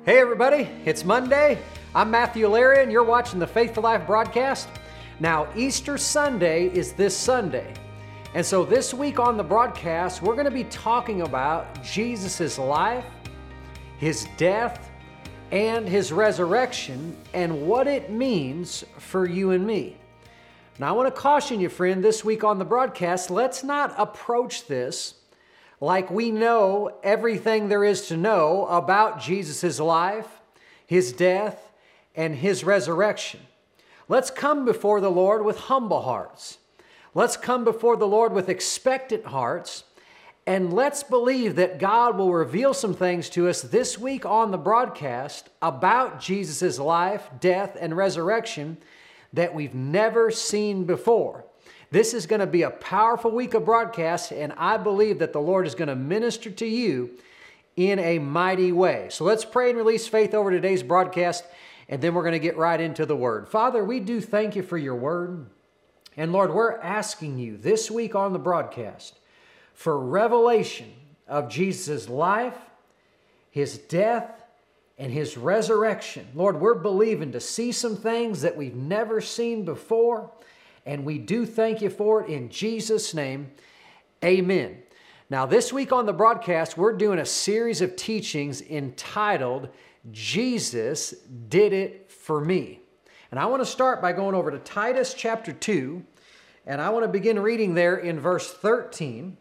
Hey everybody, it's Monday. I'm Matthew Laria and you're watching the Faithful Life broadcast. Now, Easter Sunday is this Sunday. And so this week on the broadcast, we're going to be talking about Jesus' life, His death, and His resurrection, and what it means for you and me. Now, I want to caution you, friend, this week on the broadcast, let's not approach this like we know everything there is to know about Jesus' life, His death, and His resurrection. Let's come before the Lord with humble hearts. Let's come before the Lord with expectant hearts, and let's believe that God will reveal some things to us this week on the broadcast about Jesus' life, death, and resurrection that we've never seen before. This is going to be a powerful week of broadcast, and I believe that the Lord is going to minister to you in a mighty way. So let's pray and release faith over today's broadcast, and then we're going to get right into the Word. Father, we do thank you for your Word. And Lord, we're asking you this week on the broadcast for revelation of Jesus' life, His death, and His resurrection. Lord, we're believing to see some things that we've never seen before. And we do thank you for it in Jesus' name. Amen. Now, this week on the broadcast, we're doing a series of teachings entitled, Jesus Did It For Me. And I want to start by going over to Titus chapter 2, and I want to begin reading there in verse 13.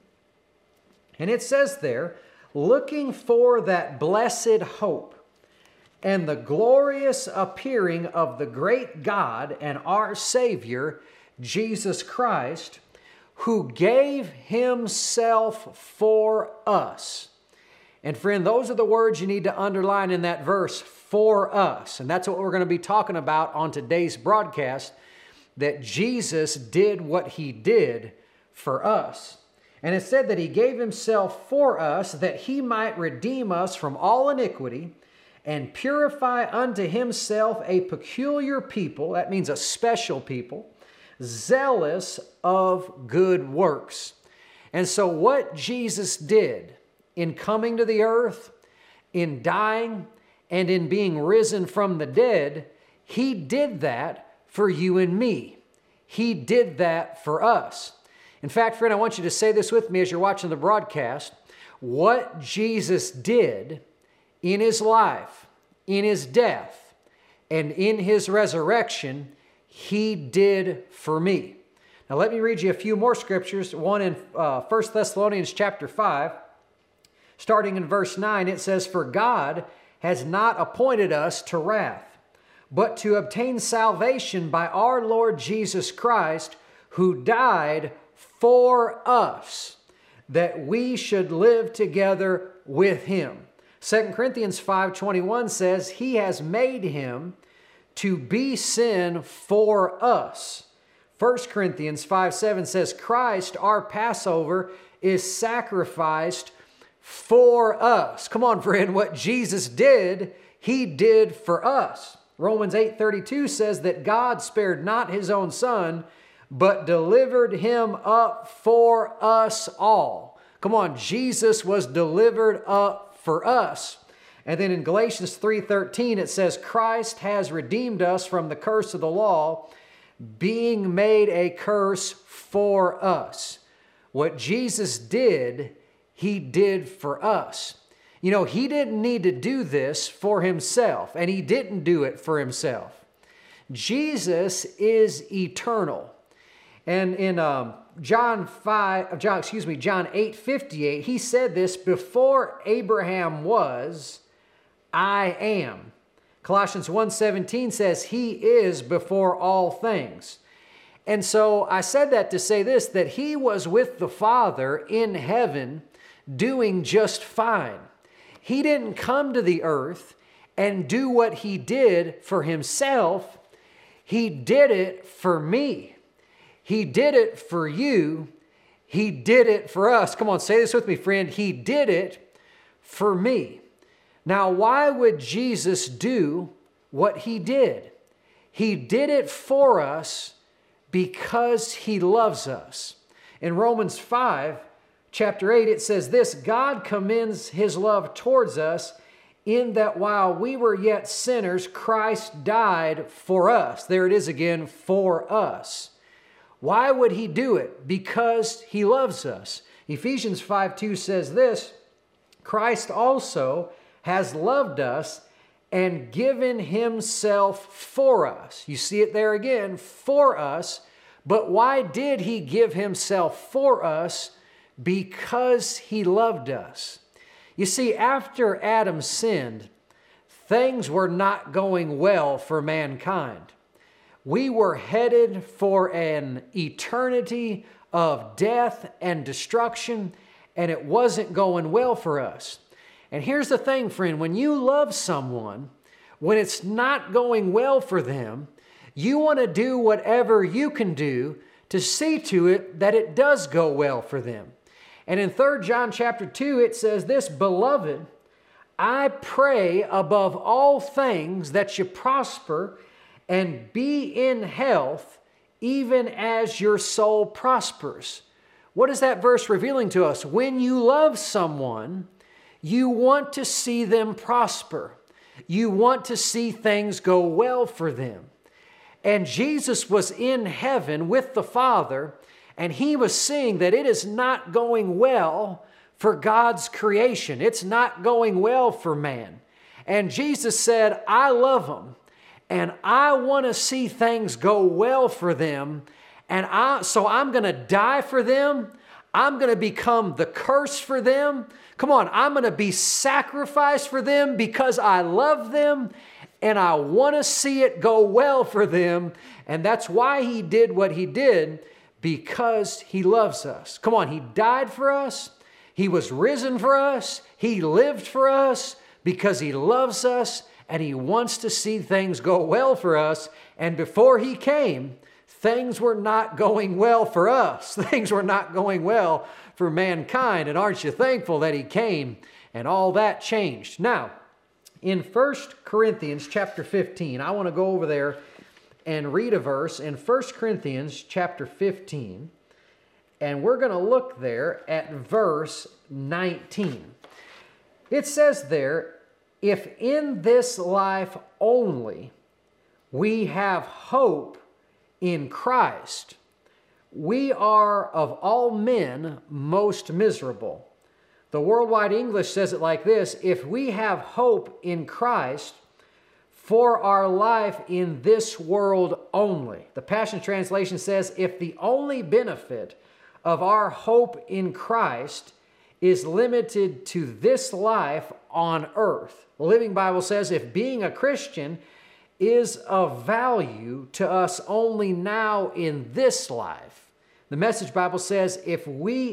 And it says there, looking for that blessed hope and the glorious appearing of the great God and our Savior, Jesus Christ, who gave Himself for us. And friend, those are the words you need to underline in that verse, for us. And that's what we're going to be talking about on today's broadcast, that Jesus did what He did for us. And it said that He gave Himself for us that He might redeem us from all iniquity and purify unto Himself a peculiar people, that means a special people, zealous of good works. And so what Jesus did in coming to the earth, in dying, and in being risen from the dead, He did that for you and me. He did that for us. In fact, friend, I want you to say this with me as you're watching the broadcast. What Jesus did in His life, in His death, and in His resurrection, He did for me. Now let me read you a few more scriptures. One in 1 Thessalonians chapter 5. Starting in verse 9, it says, for God has not appointed us to wrath, but to obtain salvation by our Lord Jesus Christ, who died for us, that we should live together with Him. 2 Corinthians 5:21 says, He has made Him to be sin for us. 1 Corinthians 5:7 says, Christ, our Passover, is sacrificed for us. Come on, friend, what Jesus did, He did for us. Romans 8:32 says that God spared not His own Son, but delivered Him up for us all. Come on, Jesus was delivered up for us. And then in Galatians 3:13, it says, Christ has redeemed us from the curse of the law, being made a curse for us. What Jesus did, He did for us. You know, He didn't need to do this for Himself, and He didn't do it for Himself. Jesus is eternal. And in John 8:58, He said this, before Abraham was, I am. Colossians 1:17 says He is before all things. And so I said that to say this, that He was with the Father in heaven doing just fine. He didn't come to the earth and do what He did for Himself. He did it for me. He did it for you. He did it for us. Come on, say this with me, friend. He did it for me. Now, why would Jesus do what He did? He did it for us because He loves us. In Romans 5, chapter 8, it says this, God commends His love towards us in that while we were yet sinners, Christ died for us. There it is again, for us. Why would he do it? Because he loves us. Ephesians 5:2 says this, Christ also has loved us and given himself for us. You see it there again, for us. But why did he give himself for us? Because he loved us. You see, after Adam sinned, things were not going well for mankind. We were headed for an eternity of death and destruction, and it wasn't going well for us. And here's the thing, friend, when you love someone, when it's not going well for them, you want to do whatever you can do to see to it that it does go well for them. And in 3 John chapter 2, it says this, Beloved, I pray above all things that you prosper and be in health, even as your soul prospers. What is that verse revealing to us? When you love someone, you want to see them prosper. You want to see things go well for them. And Jesus was in heaven with the Father, and he was seeing that it is not going well for God's creation. It's not going well for man. And Jesus said, I love them, and I want to see things go well for them. And so I'm going to die for them. I'm going to become the curse for them. Come on, I'm going to be sacrificed for them because I love them and I want to see it go well for them. And that's why he did what he did, because he loves us. Come on, he died for us. He was risen for us. He lived for us because he loves us and he wants to see things go well for us. And before he came, things were not going well for us. Things were not going well for mankind. And aren't you thankful that he came and all that changed? Now, in 1 Corinthians chapter 15, I want to go over there and read a verse in 1 Corinthians chapter 15. And we're going to look there at verse 19. It says there, if in this life only we have hope in Christ, we are of all men most miserable. The Worldwide English says it like this, if we have hope in Christ for our life in this world only. The Passion Translation says, if the only benefit of our hope in Christ is limited to this life on earth. The Living Bible says, if being a Christian is of value to us only now in this life. The Message Bible says, if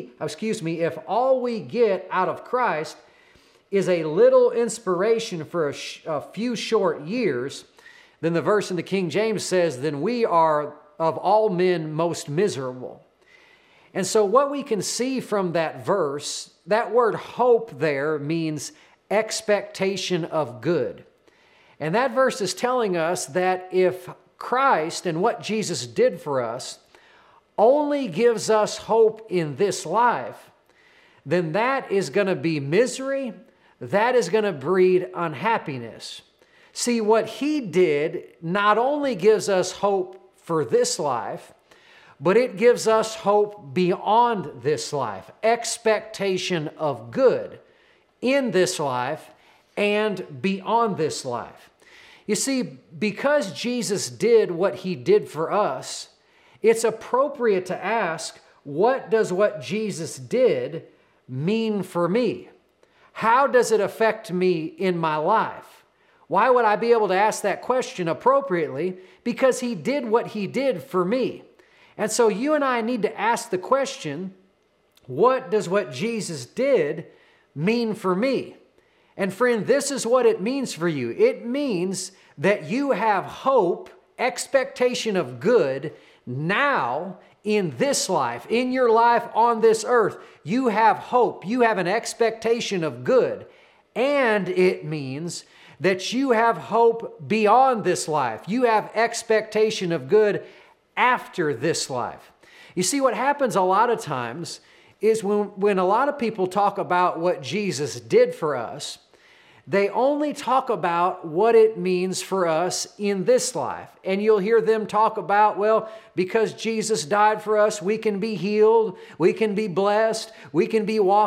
all we get out of Christ is a little inspiration for a few short years, then the verse in the King James says, then we are of all men most miserable. And so what we can see from that verse, that word hope there means expectation of good. And that verse is telling us that if Christ and what Jesus did for us only gives us hope in this life, then that is going to be misery. That is going to breed unhappiness. See, what he did not only gives us hope for this life, but it gives us hope beyond this life, expectation of good in this life and beyond this life. You see, because Jesus did what he did for us, it's appropriate to ask, what does what Jesus did mean for me? How does it affect me in my life? Why would I be able to ask that question appropriately? Because he did what he did for me. And so you and I need to ask the question, what does what Jesus did mean for me? And friend, this is what it means for you. It means that you have hope, expectation of good now in this life, in your life on this earth. You have hope. You have an expectation of good. And it means that you have hope beyond this life. You have expectation of good after this life. You see, what happens a lot of times is when a lot of people talk about what Jesus did for us, they only talk about what it means for us in this life. And you'll hear them talk about, well, because Jesus died for us, we can be healed, we can be blessed, we can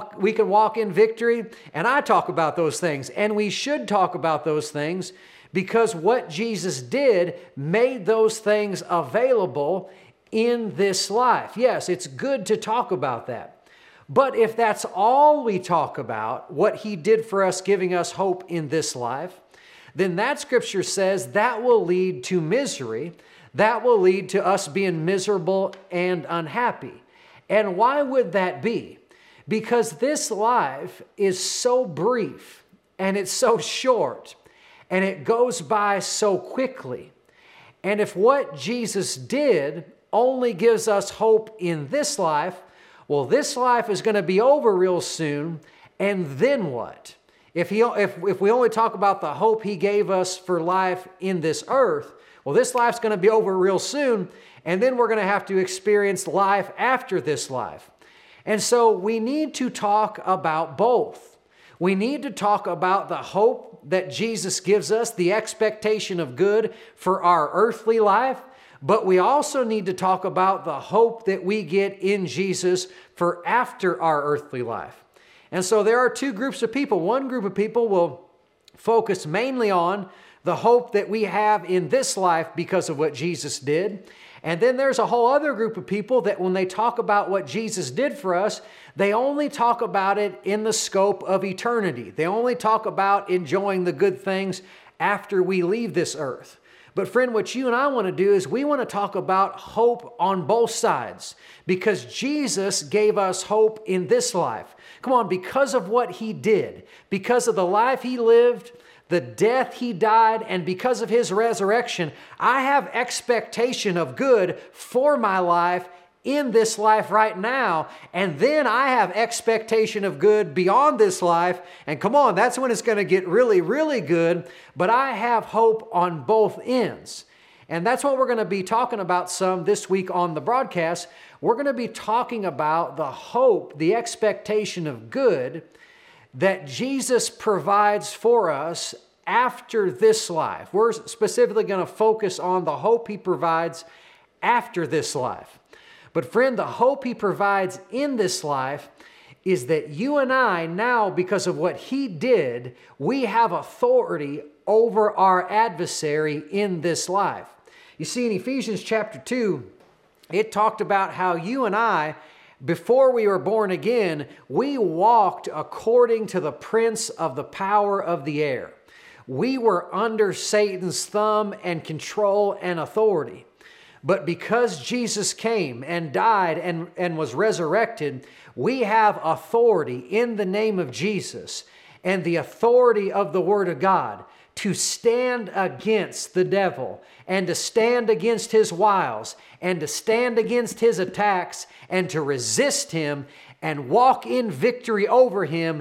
walk in victory. And I talk about those things, and we should talk about those things, because what Jesus did made those things available in this life. Yes, it's good to talk about that. But if that's all we talk about, what He did for us, giving us hope in this life, then that scripture says that will lead to misery. That will lead to us being miserable and unhappy. And why would that be? Because this life is so brief, and it's so short, and it goes by so quickly. And if what Jesus did only gives us hope in this life, well, this life is going to be over real soon, and then what? If we only talk about the hope He gave us for life in this earth, well, this life's going to be over real soon, and then we're going to have to experience life after this life. And so we need to talk about both. We need to talk about the hope that Jesus gives us, the expectation of good for our earthly life, but we also need to talk about the hope that we get in Jesus for after our earthly life. And so there are two groups of people. One group of people will focus mainly on the hope that we have in this life because of what Jesus did. And then there's a whole other group of people that when they talk about what Jesus did for us, they only talk about it in the scope of eternity. They only talk about enjoying the good things after we leave this earth. But friend, what you and I want to do is we want to talk about hope on both sides, because Jesus gave us hope in this life. Come on, because of what He did, because of the life He lived, the death He died, and because of His resurrection, I have expectation of good for my life in this life right now, and then I have expectation of good beyond this life, and come on, that's when it's going to get really, really good, but I have hope on both ends. And that's what we're going to be talking about some this week on the broadcast. We're going to be talking about the hope, the expectation of good that Jesus provides for us after this life. We're specifically going to focus on the hope He provides after this life. But friend, the hope He provides in this life is that you and I now, because of what He did, we have authority over our adversary in this life. You see, in Ephesians chapter 2, it talked about how you and I, before we were born again, we walked according to the prince of the power of the air. We were under Satan's thumb and control and authority. But because Jesus came and died and was resurrected, we have authority in the name of Jesus and the authority of the Word of God to stand against the devil and to stand against his wiles and to stand against his attacks and to resist him and walk in victory over him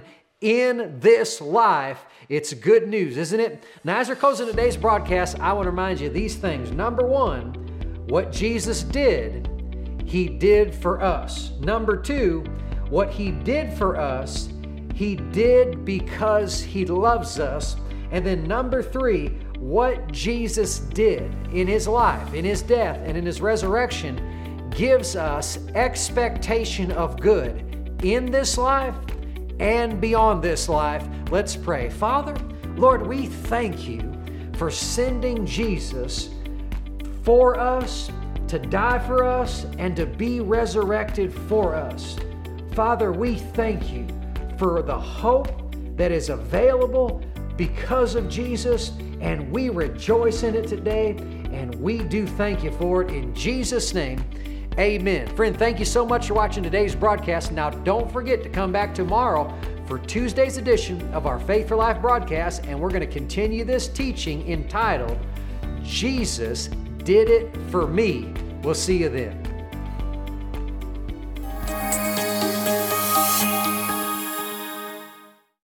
in this life. It's good news, isn't it? Now, as we're closing today's broadcast, I want to remind you of these things. Number one, what Jesus did, He did for us. Number two, what He did for us, He did because He loves us. And then number three, what Jesus did in His life, in His death, and in His resurrection gives us expectation of good in this life and beyond this life. Let's pray. Father, Lord, we thank You for sending Jesus for us, to die for us, and to be resurrected for us. Father, we thank You for the hope that is available because of Jesus, and we rejoice in it today, and we do thank You for it in Jesus' name. Amen. Friend, thank you so much for watching today's broadcast. Now, don't forget to come back tomorrow for Tuesday's edition of our Faith for Life broadcast, and we're going to continue this teaching entitled, Jesus Did It For Me. We'll see you then.